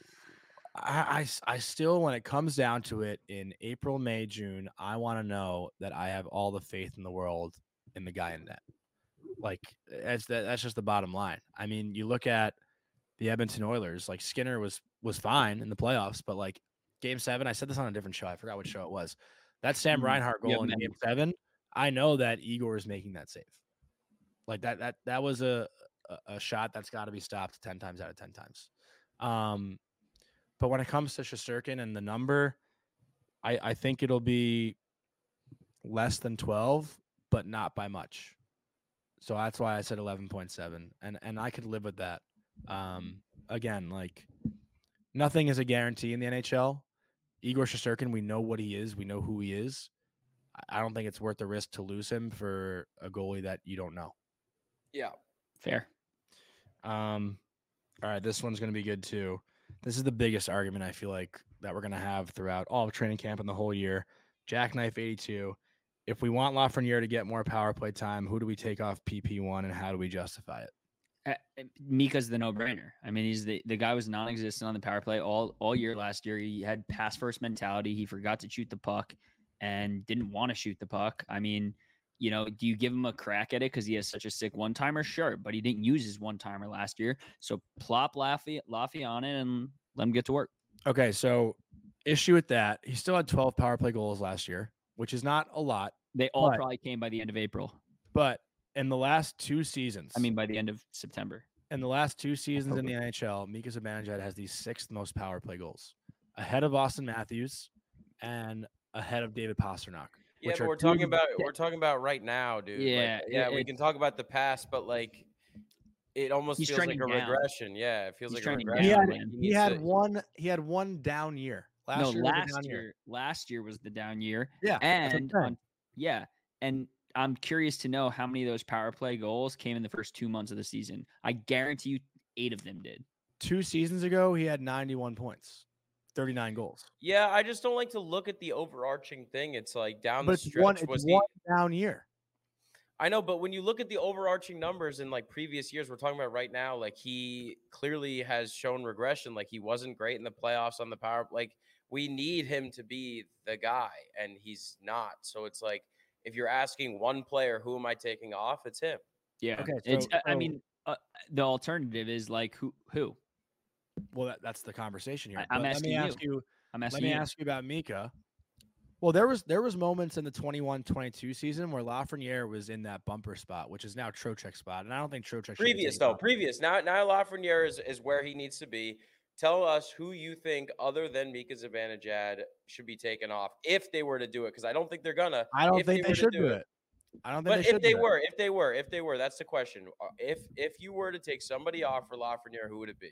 Speaker 1: I still, when it comes down to it, in April, May, June, I want to know that I have all the faith in the world in the guy in net. Like, that's just the bottom line. I mean, you look at the Edmonton Oilers, like Skinner was fine in the playoffs, but like Game 7, I said this on a different show. I forgot which show it was. That Sam Reinhart goal in Game 7, I know that Igor is making that save. Like that was a shot that's got to be stopped 10 times out of 10 times. But when it comes to Shesterkin and the number, I think it'll be less than 12, but not by much. So that's why I said 11.7, and I could live with that. Again, like, nothing is a guarantee in the NHL. Igor Shesterkin, we know what he is. We know who he is. I don't think it's worth the risk to lose him for a goalie that you don't know.
Speaker 2: Yeah.
Speaker 3: Fair.
Speaker 1: All right, this one's going to be good too. This is the biggest argument I feel like that we're going to have throughout all of training camp and the whole year. Jackknife 82. If we want Lafreniere to get more power play time, who do we take off PP1 and how do we justify it?
Speaker 3: Mika's the no-brainer. I mean, he's the guy was non-existent on the power play all year last year. He had pass-first mentality. He forgot to shoot the puck and didn't want to shoot the puck. I mean, do you give him a crack at it because he has such a sick one-timer? Sure, but he didn't use his one-timer last year. So plop Laffy on it and let him get to work.
Speaker 1: Okay, so issue with that. He still had 12 power play goals last year, which is not a lot.
Speaker 3: They all probably came by the end of April.
Speaker 1: But in the last 2 seasons,
Speaker 3: I mean, by the end of September.
Speaker 1: In the last 2 seasons in the NHL, Mika Zibanejad has the 6th most power play goals, ahead of Austin Matthews and ahead of David Pastrnak.
Speaker 2: Yeah, but we're talking about right now, dude.
Speaker 3: Yeah,
Speaker 2: like, we can talk about the past, but like, it almost feels like a regression. Yeah, it feels like a regression.
Speaker 1: He had one down year.
Speaker 3: Last year was the down year.
Speaker 1: Yeah,
Speaker 3: and I'm curious to know how many of those power play goals came in the first 2 months of the season. I guarantee you 8 of them did.
Speaker 1: 2 seasons ago, he had 91 points. 39 goals.
Speaker 2: Yeah, I just don't like to look at the overarching thing. It's like down
Speaker 1: But
Speaker 2: the
Speaker 1: it's
Speaker 2: stretch
Speaker 1: one down year.
Speaker 2: I know, but when you look at the overarching numbers in like previous years, we're talking about right now, like he clearly has shown regression. Like he wasn't great in the playoffs on the power. Like we need him to be the guy, and he's not. So it's like if you're asking one player, who am I taking off? It's him.
Speaker 3: Yeah.
Speaker 1: Okay,
Speaker 3: It's.
Speaker 1: so-
Speaker 3: I mean, the alternative is like who?
Speaker 1: Well, that's the conversation here.
Speaker 3: I'm
Speaker 1: But
Speaker 3: asking you. I'm
Speaker 1: Let
Speaker 3: asking
Speaker 1: me
Speaker 3: you.
Speaker 1: ask you about Mika. Well, there was moments in the 21-22 season where Lafreniere was in that bumper spot, which is now Trocheck's spot, and I don't think Trocheck
Speaker 2: Previous. Now Lafreniere is where he needs to be. Tell us who you think, other than Mika Zibanejad, should be taken off if they were to do it, because I don't think they're gonna.
Speaker 1: I don't
Speaker 2: if
Speaker 1: think they
Speaker 2: were to
Speaker 1: should do it. I don't think
Speaker 2: But
Speaker 1: they should.
Speaker 2: if they were, that's the question. If you were to take somebody off for Lafreniere, who would it be?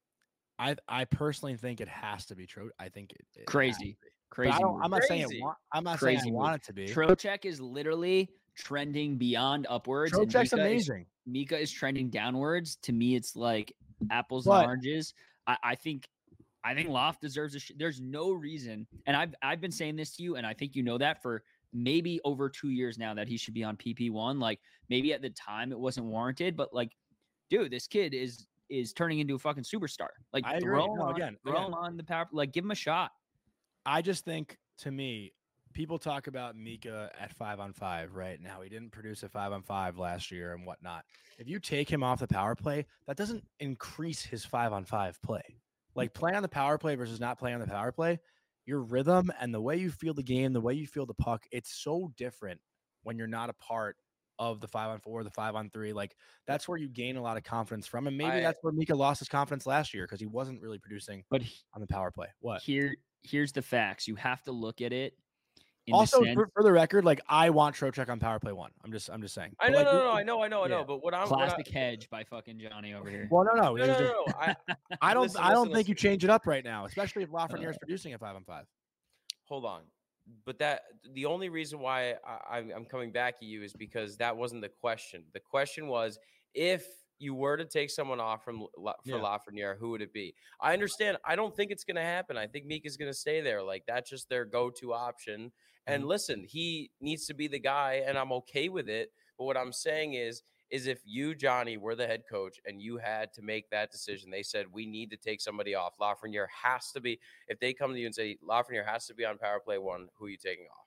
Speaker 1: I personally think it has to be Trocheck. I think it
Speaker 3: Crazy.
Speaker 1: But
Speaker 3: Crazy.
Speaker 1: I'm not saying
Speaker 2: Crazy.
Speaker 1: I'm not
Speaker 3: Crazy
Speaker 1: saying I
Speaker 3: move.
Speaker 1: want it to be.
Speaker 3: Trocheck is literally trending beyond upwards. and
Speaker 1: Trocheck's
Speaker 3: Mika
Speaker 1: amazing.
Speaker 3: Mika is trending downwards. To me, it's like apples
Speaker 1: But-
Speaker 3: and oranges. I think Loft deserves there's no reason, and I've been saying this to you, and I think you know that for maybe over 2 years now, that he should be on PP1. Like maybe at the time it wasn't warranted, but like, dude, this kid is turning into a fucking superstar. Like
Speaker 1: I agree.
Speaker 3: throw
Speaker 1: No,
Speaker 3: him
Speaker 1: again.
Speaker 3: on the power, like give him a shot.
Speaker 1: I just think, to me, people talk about Mika at 5-on-5 right now. He didn't produce a 5-on-5 last year and whatnot. If you take him off the power play, that doesn't increase his 5-on-5 play. Like play on the power play versus not playing on the power play, your rhythm and the way you feel the game, the way you feel the puck, it's so different when you're not a part of the 5-on-4, the 5-on-3. Like that's where you gain a lot of confidence from. And maybe that's where Mika lost his confidence last year because he wasn't really producing
Speaker 3: But
Speaker 1: on the power play. What?
Speaker 3: here's the facts. You have to look at it.
Speaker 1: Also, for the record, like I want Trocheck on power play 1. I'm just saying.
Speaker 2: I
Speaker 1: But,
Speaker 2: know,
Speaker 1: like,
Speaker 2: I know.
Speaker 1: yeah.
Speaker 2: But what I'm
Speaker 3: Plastic hedge by fucking Johnny over here.
Speaker 1: Well, no.
Speaker 2: No.
Speaker 1: I don't.
Speaker 2: Listen,
Speaker 1: I don't
Speaker 2: listen,
Speaker 1: think you change it up right now, especially if Lafreniere is producing a 5-on-5.
Speaker 2: Hold on. But the only reason why I'm coming back at you is because that wasn't the question. The question was, if you were to take someone off for Lafreniere, who would it be? I understand. I don't think it's going to happen. I think Mika's going to stay there. Like that's just their go-to option. And listen, he needs to be the guy, and I'm okay with it. But what I'm saying is if you, Johnny, were the head coach and you had to make that decision, they said, we need to take somebody off. Lafreniere has to be, if they come to you and say, Lafreniere has to be on power play 1, who are you taking off?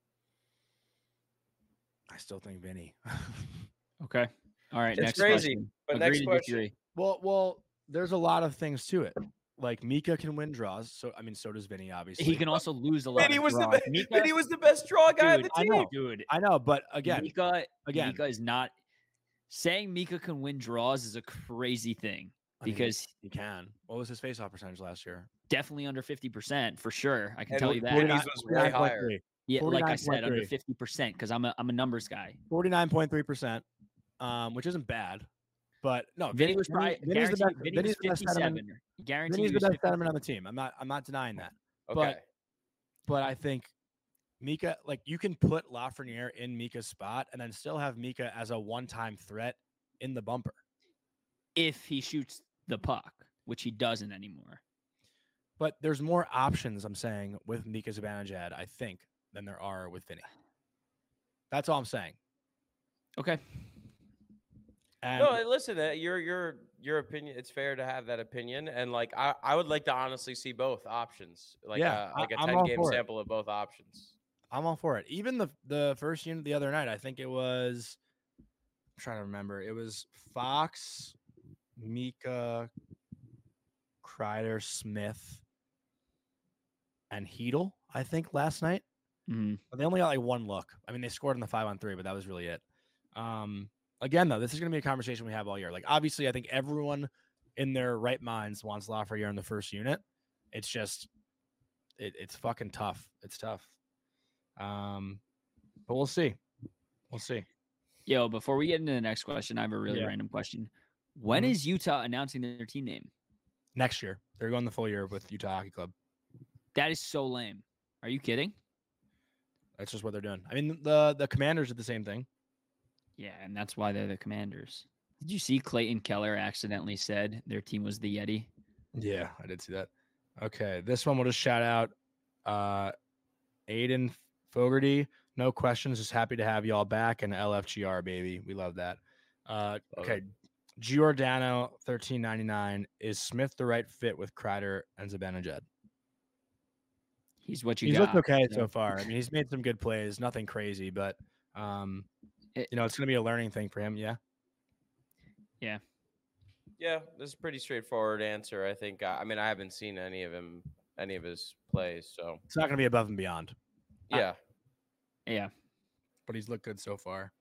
Speaker 1: I still think Vinny.
Speaker 3: Okay. All right.
Speaker 2: It's
Speaker 3: next
Speaker 2: crazy,
Speaker 3: question.
Speaker 2: but
Speaker 3: Agree
Speaker 2: next
Speaker 3: to
Speaker 2: question.
Speaker 3: disagree.
Speaker 1: Well, there's a lot of things to it. Like Mika can win draws, so so does Vinny. Obviously,
Speaker 3: He can also lose a lot.
Speaker 2: Vinny
Speaker 3: of
Speaker 2: was
Speaker 3: draws.
Speaker 2: Vinny was the best draw guy on the
Speaker 1: I
Speaker 2: team.
Speaker 1: know.
Speaker 3: Dude,
Speaker 1: I know, but again,
Speaker 3: Mika is not saying Mika can win draws is a crazy thing
Speaker 1: I mean,
Speaker 3: because
Speaker 1: he can. What was his faceoff percentage last year?
Speaker 3: definitely under 50% for sure. I can
Speaker 2: And
Speaker 3: tell you that.
Speaker 2: Vinny's was way higher.
Speaker 1: 49.3.
Speaker 3: Yeah, like I said, under
Speaker 1: 49.3.
Speaker 3: 50% because I'm a numbers guy.
Speaker 1: 49.3%, which isn't bad. But no,
Speaker 3: Vinny was probably
Speaker 1: Vinny's the best.
Speaker 3: Vinny
Speaker 1: Vinny's
Speaker 3: was
Speaker 1: the best
Speaker 3: 57.
Speaker 1: centerman.
Speaker 3: Guaranteed
Speaker 1: Vinny's
Speaker 3: he
Speaker 1: the
Speaker 3: was
Speaker 1: best centerman on the team. I'm not denying that.
Speaker 2: Okay.
Speaker 1: But I think Mika, like you can put Lafreniere in Mika's spot and then still have Mika as a one-time threat in the bumper.
Speaker 3: if he shoots the puck, which he doesn't anymore.
Speaker 1: But there's more options, I'm saying, with Mika Zibanejad, I think, than there are with Vinny. That's all I'm saying.
Speaker 3: Okay.
Speaker 1: And
Speaker 2: No, listen, your opinion. It's fair to have that opinion, and like I would like to honestly see both options, like
Speaker 1: Yeah,
Speaker 2: like a
Speaker 1: I'm all
Speaker 2: 10-game
Speaker 1: for it.
Speaker 2: sample of both options.
Speaker 1: I'm all for it. Even the first unit the other night, I think it was, I'm trying to remember. It was Fox, Mika, Kreider, Smith, and Hedel, I think, last night.
Speaker 3: Mm-hmm.
Speaker 1: But they only got like one look. I mean, they scored on the 5-on-3, but that was really it. Again, though, this is going to be a conversation we have all year. Like, obviously, I think everyone in their right minds wants Lafreniere in the first unit. It's just, it's fucking tough. It's tough. But we'll see. We'll see.
Speaker 3: Yo, before we get into the next question, I have a really random question. When is Utah announcing their team name?
Speaker 1: Next year. They're going the full year with Utah Hockey Club.
Speaker 3: That is so lame. Are you kidding?
Speaker 1: That's just what they're doing. I mean, the Commanders did the same thing.
Speaker 3: Yeah, and that's why they're the Commanders. Did you see Clayton Keller accidentally said their team was the Yeti?
Speaker 1: Yeah, I did see that. Okay, this one we'll just shout out Aiden Fogarty. No questions. Just happy to have y'all back. And LFGR, baby. We love that. Okay. Giordano, 13.99. Is Smith the right fit with Kreider and Zibanejad?
Speaker 3: He's what you
Speaker 1: He's
Speaker 3: got.
Speaker 1: looked okay so far. I mean, he's made some good plays. Nothing crazy, but it's going to be a learning thing for him. Yeah.
Speaker 3: Yeah.
Speaker 2: Yeah, this is a pretty straightforward answer. I think. I mean, I haven't seen any of his plays, so
Speaker 1: It's not going to be above and beyond.
Speaker 2: yeah.
Speaker 3: Yeah.
Speaker 1: But he's looked good so far.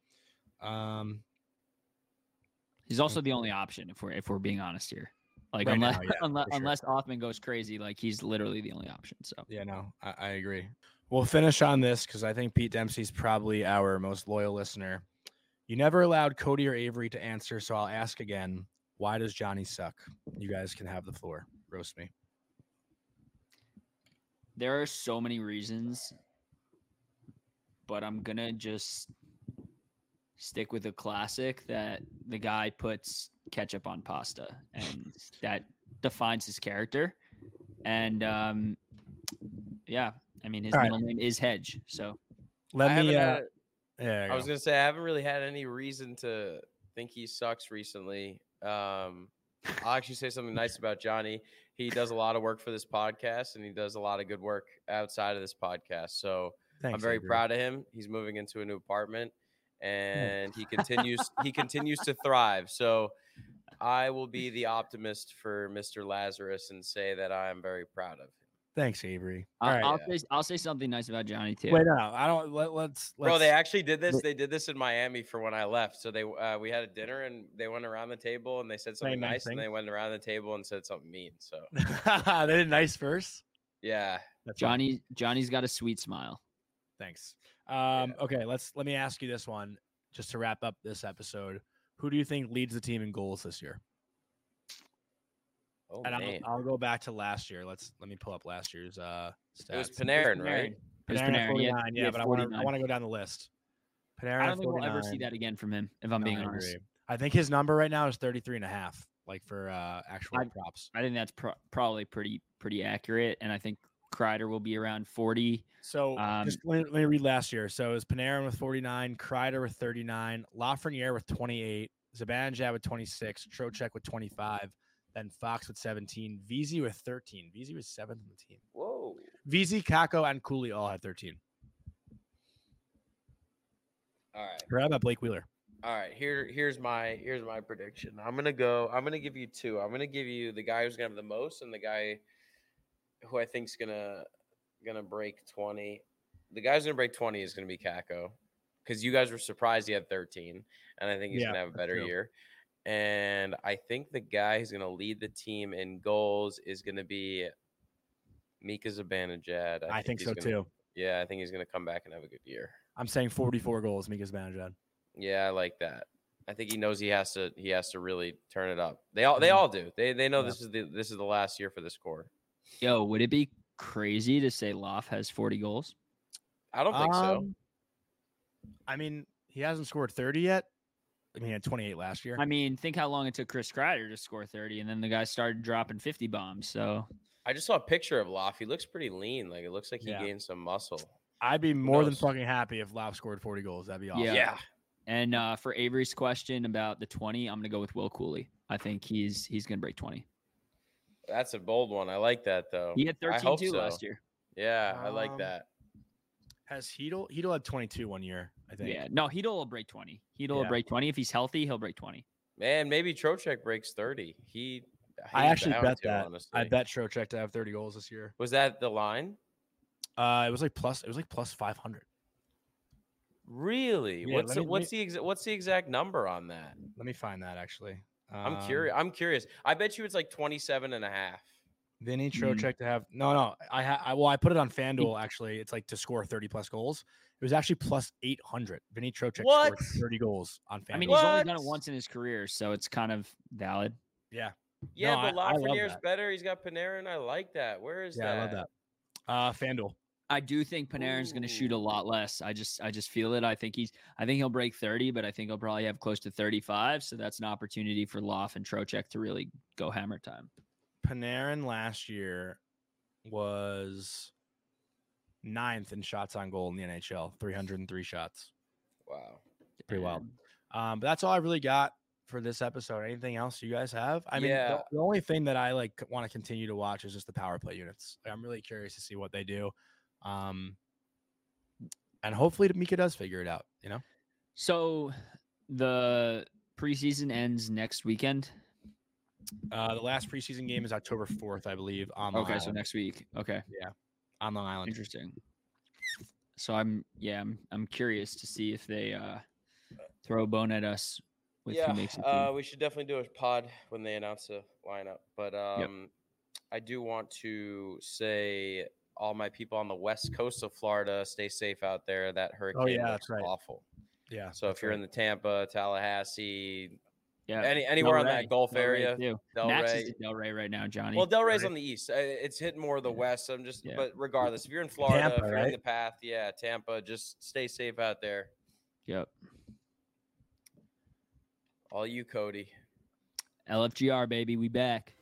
Speaker 3: He's also the only option if we're being honest here. Like
Speaker 1: Right
Speaker 3: unless
Speaker 1: now, yeah, for sure.
Speaker 3: unless Othman goes crazy, like he's literally the only option. So
Speaker 1: Yeah, no, I agree. We'll finish on this because I think Pete Dempsey's probably our most loyal listener. You never allowed Cody or Avery to answer, so I'll ask again. Why does Johnny suck? You guys can have the floor. Roast me.
Speaker 3: there are so many reasons, but I'm gonna just stick with a classic that the guy puts ketchup on pasta, and that defines his character. And yeah, I mean his
Speaker 1: All right.
Speaker 3: middle name is Hedge, so
Speaker 1: Let me.
Speaker 2: I
Speaker 1: Yeah,
Speaker 2: was gonna say I haven't really had any reason to think he sucks recently. I'll actually say something nice about Johnny. He does a lot of work for this podcast, and he does a lot of good work outside of this podcast. So
Speaker 1: Thanks,
Speaker 2: I'm very
Speaker 1: Avery.
Speaker 2: proud of him. He's moving into a new apartment, and he continues to thrive. So I will be the optimist for Mr. Lazarus and say that I am very proud of him.
Speaker 1: Thanks, Avery. All right.
Speaker 3: I'll say something nice about Johnny too.
Speaker 1: Wait, no, I don't. Let's.
Speaker 2: Bro, they actually did this. They did this in Miami for when I left. So we had a dinner and they went around the table and they said something nice, and they went around the table and said something mean. So
Speaker 1: they did nice first.
Speaker 2: yeah,
Speaker 3: Johnny's got a sweet smile.
Speaker 1: Thanks. Okay, let me ask you this one just to wrap up this episode. Who do you think leads the team in goals this year?
Speaker 2: oh
Speaker 1: And
Speaker 2: man,
Speaker 1: I'll go back to last year. Let me pull up last year's stats.
Speaker 2: it was Panarin, right?
Speaker 3: It was
Speaker 1: Panarin at
Speaker 3: Panarin.
Speaker 1: 49,
Speaker 3: He
Speaker 1: yeah,
Speaker 3: had
Speaker 1: but I
Speaker 3: 49.
Speaker 1: want to go down the list. Panarin
Speaker 3: I
Speaker 1: at
Speaker 3: don't think we'll ever see
Speaker 1: 49.
Speaker 3: that again from him, if I'm
Speaker 1: No,
Speaker 3: being
Speaker 1: I
Speaker 3: honest.
Speaker 1: agree. I think his number right now is 33.5, like for actual props.
Speaker 3: I think that's probably pretty accurate, and I think Kreider will be around 40.
Speaker 1: So just let me read last year. So it was Panarin with 49, Kreider with 39, Lafreniere with 28, Zibanejad with 26, Trocheck with 25, then Fox with 17, VZ with 13. VZ was 7th in the team.
Speaker 2: Whoa.
Speaker 1: VZ, Kako, and Cooley all had 13.
Speaker 2: All right.
Speaker 1: How about Blake Wheeler?
Speaker 2: All right. Here's my prediction. I'm gonna give you two. I'm gonna give you the guy who's gonna have the most and the guy who I think's gonna break 20. The guy who's gonna break 20 is gonna be Kako, because you guys were surprised he had 13, and I think he's gonna have a better year. And I think the guy who's gonna lead the team in goals is gonna be Mika Zibanejad.
Speaker 1: I think so too.
Speaker 2: Yeah, I think he's gonna come back and have a good year.
Speaker 1: I'm saying 44 goals, Mika Zibanejad.
Speaker 2: Yeah, I like that. I think he knows he has to really turn it up. They all do. They know this is the last year for this core.
Speaker 3: Yo, would it be crazy to say Loff has 40 goals?
Speaker 2: I don't think so.
Speaker 1: I mean, he hasn't scored 30 yet. I mean, he had 28 last year.
Speaker 3: I mean, think how long it took Chris Kreider to score 30, and then the guy started dropping 50 bombs. So
Speaker 2: I just saw a picture of Loff. He looks pretty lean. Like it looks like he gained some muscle.
Speaker 1: I'd be more than fucking happy if Loff scored 40 goals. That'd be awesome.
Speaker 2: Yeah.
Speaker 3: And for Avery's question about the 20, I'm going to go with Will Cooley. I think he's going to break 20.
Speaker 2: That's a bold one. I like that, though.
Speaker 3: He had 13 too last year.
Speaker 2: Yeah, I like that.
Speaker 1: Has Hedl had 22 one year, I think.
Speaker 3: Yeah. No, Hedl will break 20. Hedl will break 20. If he's healthy, he'll break 20.
Speaker 2: Man, maybe Trocheck breaks 30.
Speaker 1: I actually bet
Speaker 2: to,
Speaker 1: that.
Speaker 2: Honestly.
Speaker 1: I bet Trocheck to have 30 goals this year.
Speaker 2: Was that the line?
Speaker 1: It was like plus 500.
Speaker 2: Really?
Speaker 1: Yeah,
Speaker 2: what's the exact number on that?
Speaker 1: Let me find that actually.
Speaker 2: I'm curious. I bet you it's like 27.5.
Speaker 1: Vinny Trocheck to have I put it on FanDuel actually. It's like to score 30 plus goals. It was actually plus 800. Vinny Trocheck scored 30 goals on FanDuel.
Speaker 3: I mean, he's only done it once in his career, so it's kind of valid.
Speaker 1: Yeah.
Speaker 2: Yeah, but Lafreniere's better. He's got Panarin. I like that. Where is that?
Speaker 1: Yeah, I love that. FanDuel.
Speaker 3: I do think Panarin's going to shoot a lot less. I just feel it. I think he'll break 30, but I think he'll probably have close to 35. So that's an opportunity for Loff and Trocheck to really go hammer time.
Speaker 1: Panarin last year was 9th in shots on goal in the NHL, 303 shots.
Speaker 2: Wow.
Speaker 1: Pretty wild. But that's all I really got for this episode. Anything else you guys have? I mean,
Speaker 2: Yeah.
Speaker 1: the only thing that I like want to continue to watch is just the power play units. I'm really curious to see what they do. And hopefully Mika does figure it out, you know?
Speaker 3: So the preseason ends next weekend.
Speaker 1: The last preseason game is October 4th, I believe, on Long
Speaker 3: Okay,
Speaker 1: Island.
Speaker 3: so next week. Okay.
Speaker 1: Yeah, on Long Island.
Speaker 3: Interesting. So I'm curious to see if they throw a bone at us with who makes the team.
Speaker 2: We should definitely do a pod when they announce the lineup. But I do want to say all my people on the west coast of Florida, stay safe out there. That hurricane looks awful.
Speaker 1: Yeah.
Speaker 2: So if you're in the Tampa, Tallahassee,
Speaker 3: Yeah,
Speaker 2: anywhere on that Gulf area,
Speaker 3: Max is in Delray right now, Johnny.
Speaker 2: Well, Delray's on the east. It's hitting more of the west. So but regardless, if you're in Florida,
Speaker 1: Tampa,
Speaker 2: if you're in the path, Tampa, just stay safe out there.
Speaker 3: Yep.
Speaker 2: All you, Cody.
Speaker 3: LFGR, baby, we back.